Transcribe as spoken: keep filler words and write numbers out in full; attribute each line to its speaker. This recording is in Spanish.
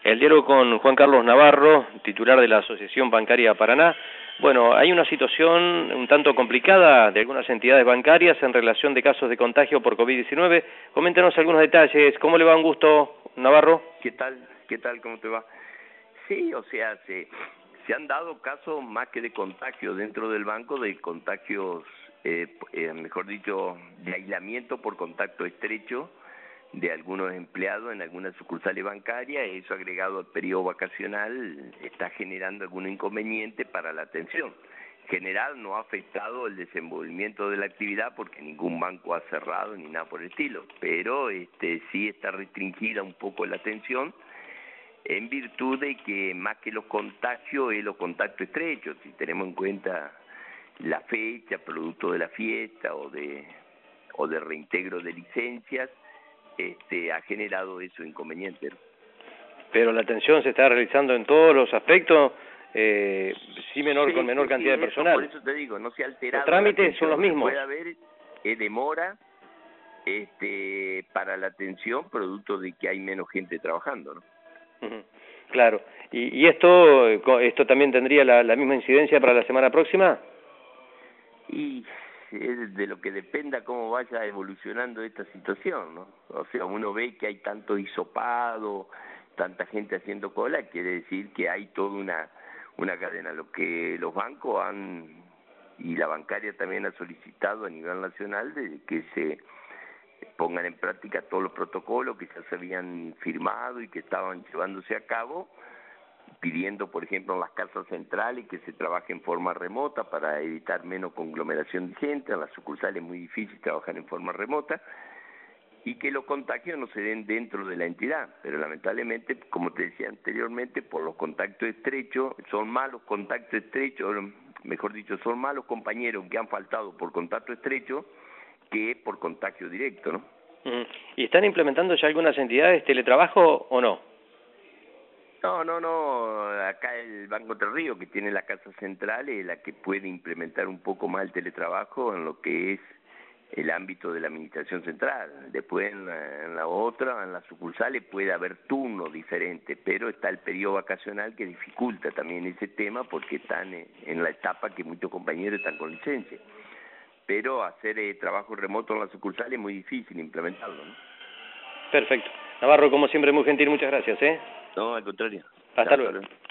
Speaker 1: El diálogo con Juan Carlos Navarro, titular de la Asociación Bancaria Paraná. Bueno, hay una situación un tanto complicada de algunas entidades bancarias en relación de casos de contagio por COVID diecinueve. Coméntenos algunos detalles. ¿Cómo le va? Un gusto, Navarro.
Speaker 2: ¿Qué tal? ¿Qué tal? ¿Cómo te va? Sí, o sea, se, se han dado casos más que de contagio dentro del banco, de contagios, eh, eh, mejor dicho, de aislamiento por contacto estrecho de algunos empleados en algunas sucursales bancarias. Eso, agregado al periodo vacacional, está generando algún inconveniente para la atención. En general no ha afectado el desenvolvimiento de la actividad porque ningún banco ha cerrado ni nada por el estilo, pero este sí está restringida un poco la atención en virtud de que más que los contagios es los contactos estrechos. Si tenemos en cuenta la fecha, producto de la fiesta o de o de reintegro de licencias, este ha generado eso inconveniente.
Speaker 1: Pero la atención se está realizando en todos los aspectos, eh, sí menor
Speaker 2: sí,
Speaker 1: con menor
Speaker 2: sí,
Speaker 1: cantidad
Speaker 2: sí,
Speaker 1: de personal.
Speaker 2: Por eso te digo, no se ha alterado.
Speaker 1: Los trámites son los mismos.
Speaker 2: Puede haber eh, demora este para la atención producto de que hay menos gente trabajando, ¿no?
Speaker 1: Uh-huh. Claro. ¿Y, y esto esto también tendría la, la misma incidencia para la semana próxima?
Speaker 2: Y es de lo que dependa cómo vaya evolucionando esta situación, ¿no? O sea, uno ve que hay tanto hisopado, tanta gente haciendo cola, quiere decir que hay toda una una cadena. Lo que los bancos han, y la bancaria también ha solicitado a nivel nacional, de que se pongan en práctica todos los protocolos que ya se habían firmado y que estaban llevándose a cabo, pidiendo, por ejemplo, en las casas centrales que se trabaje en forma remota para evitar menos conglomeración de gente. En las sucursales es muy difícil trabajar en forma remota, y que los contagios no se den dentro de la entidad, pero lamentablemente, como te decía anteriormente, por los contactos estrechos, son malos contactos estrechos, mejor dicho, son malos compañeros que han faltado por contacto estrecho que por contagio directo, ¿no?
Speaker 1: ¿Y están implementando ya algunas entidades teletrabajo o no?
Speaker 2: No, no, no, acá el Banco Entre Ríos, que tiene la casa central, es la que puede implementar un poco más el teletrabajo en lo que es el ámbito de la administración central. Después en la, en la otra, en las sucursales, puede haber turnos diferentes, pero está el periodo vacacional que dificulta también ese tema porque están en la etapa que muchos compañeros están con licencia. Pero hacer eh, trabajo remoto en las sucursales es muy difícil implementarlo, ¿no?
Speaker 1: Perfecto. Navarro, como siempre, muy gentil, muchas gracias, ¿eh?
Speaker 2: No, al contrario.
Speaker 1: Hasta luego.